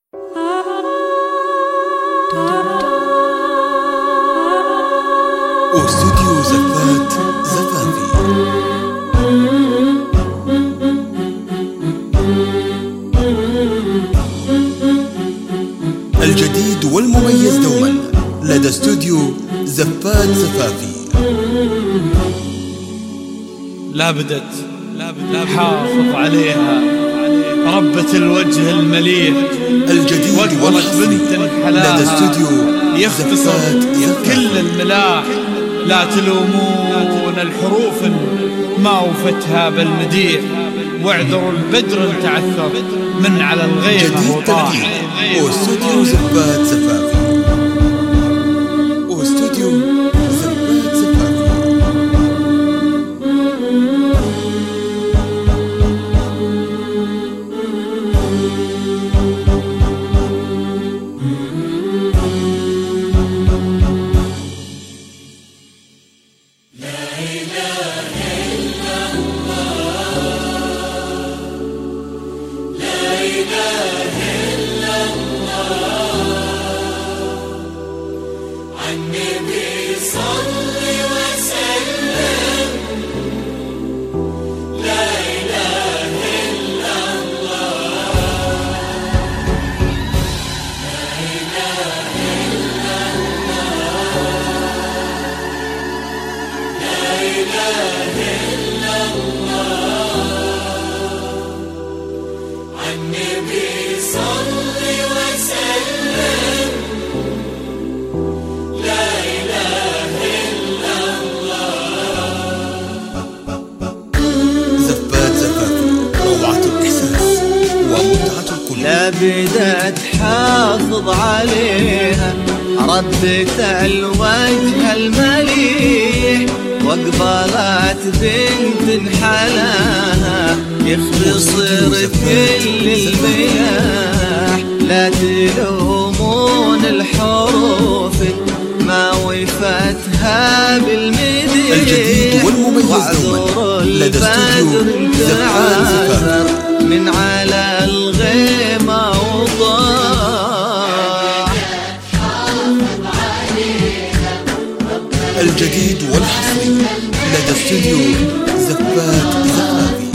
واستوديو زفات زفافي. الجديد والمميز دوما لدى استوديو زفات زفافي. لابدت حافظ عليها ربة الوجه المليح. الجديد والحصري لدى استوديو يختصر كل الملاح. لا تلومون الحروف ما وفتها بالمديح، واعذروا البدر تعثر من على الغيمة وطاح. واستوديو زفات زفافي. واستوديو زفات زفافي. لابدت حافظ عليها ربة الوجه المليح، واقبلت بنت حلاها يختصر كل المياح. لا تلومون الحروف ما وفتها بالمديح، الجديد والمميز دوما لدى استوديو زفات زفافي. من على الغيمة وضاح. الجديد والحصري لدى استوديو زفات زفافي.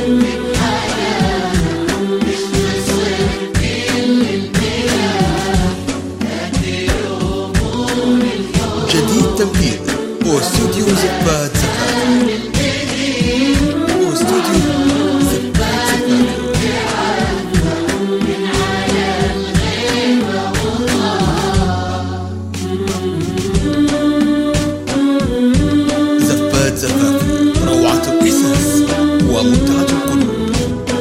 جديد تنفيذ واستوديو زفات زفافي. واستوديو زفات زفافي، روعة الإحساس ومتعة القلوب.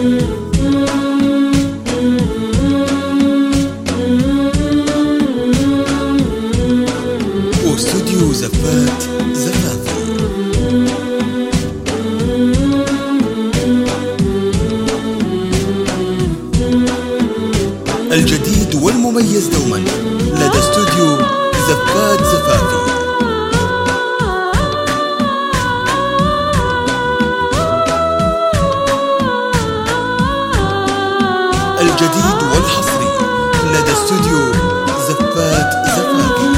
واستوديو زفات زفافي. الجديد والمميز دوما لدى استوديو زفات زفافي. الجديد والحصري لدى استوديو زفات زفافي.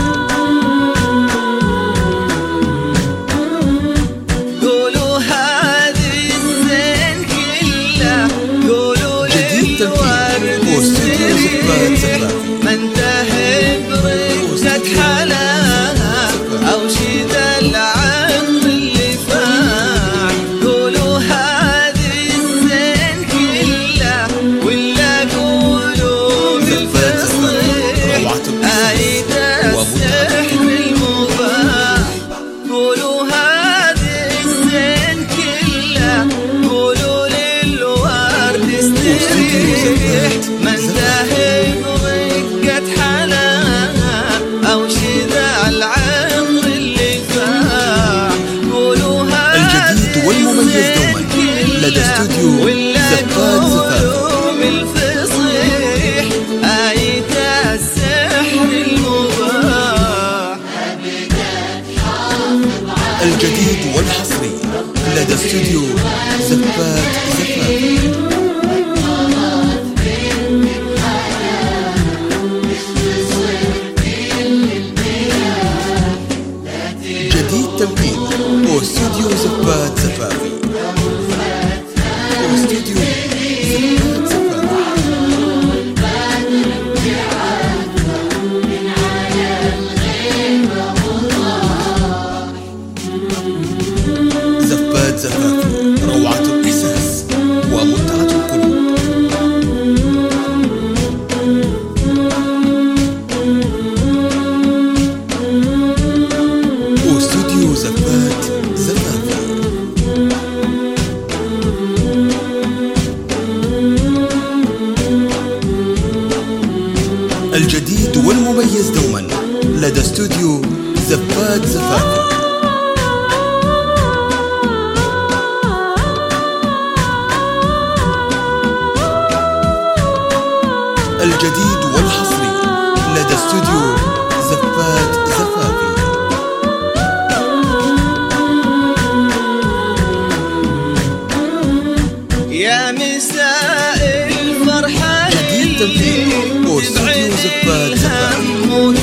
قولوا هذه الزين كله، قولوا للورد واستوديو زفات زفافي. من تهب رجة حلاها أو شد العطر اللي فاح. قولوا هذه الزين كله ولا قولوا بالفصيح آية السحر المباح. قولوا هذه الزين كله، قولوا للورد استريح. من ذهب رقة حلاها أو شذا العطر اللي فاح. قولوا الجديد والمميز دوما لدى استوديو زفات زفافي. بالفصيح آية السحر المباح. الجديد والحصري لدى استوديو زفات زفافي. والمميز دوما لدى استوديو زفات زفافي. الجديد والحصري لدى استوديو زفات زفافي. يا مساء الفرحة جديد تنفيذ واستوديو زفات زفافي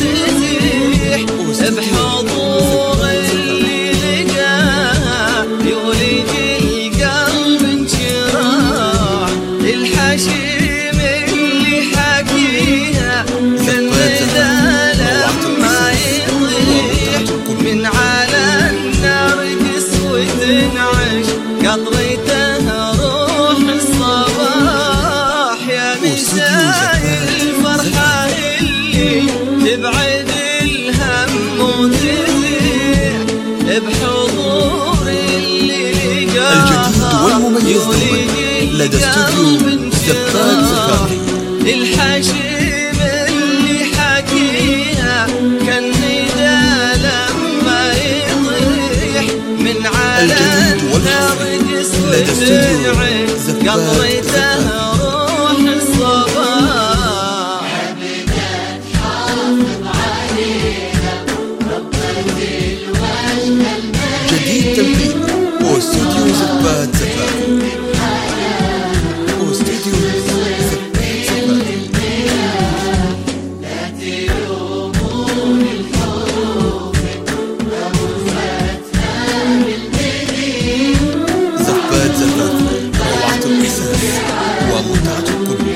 بحضور اللي لقاه يولد القلب انشراح الحشيم اللي حكيها سندا لما يطيح من على النرجس وتنعش قطرته روح الصباح. يا مساء الفرحة اللي تبعد بحضور اللي لقاه الجديد والمميز دوما لدى استوديو زفات زفافي. الحشيم اللي حكيها كالندى لما يطيح من على النرجس وتنعش قطرته روح الصباح. جديد تنفيذ واستوديو زفات زفافي. واستوديو زفات زفافي. زفات زفافي روعة الإحساس ومتعة القلوب.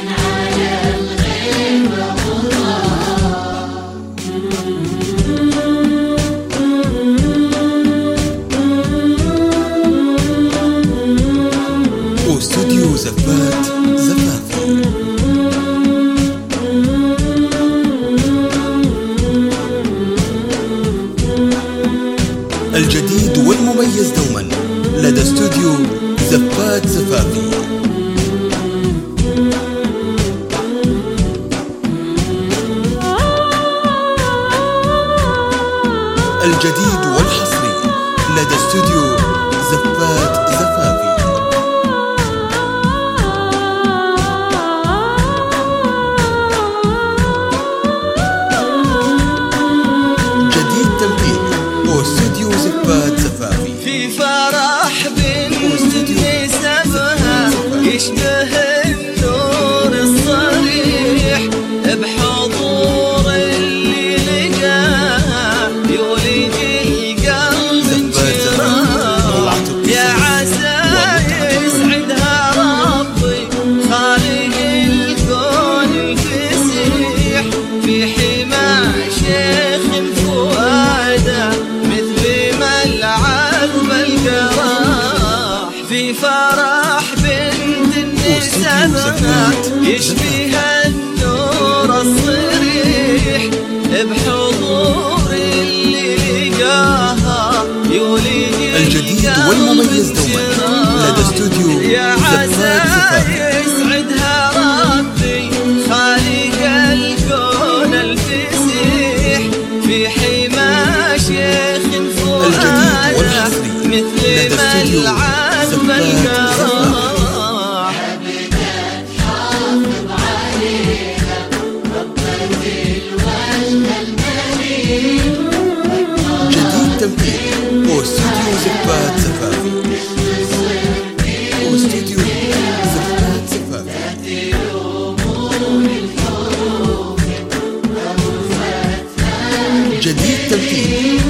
واستوديو زفات زفافي. الجديد والمميز دوما لدى استوديو زفات زفافي. الجديد والحصري لدى استوديو زفات زفافي. جديد تنفيذ واستوديو زفات زفافي. في فرح بنت نسبها يشبه النور الصريح بحضور اللي لقاه يولد القلب انشراح. يا عسى يسعدها ربي خالق الكون الفسيح في حمى شيخ فؤاده مثل ما العذب القراح. في فرح بنت النسبها يشبه النور الصريح بحضور اللي لقاها يولد الجديد والمميز دوما لدى استوديو يا زفات عسى زفافي. يسعدها ربي خالق الكون الفسيح في حمى شيخ فؤاده والحصري مثل لدى ما استوديو العذب زفات القراح. جديد تنفيذ واستوديو زفات زفافي. واستوديو زفات زفافي. جديد تنفيذ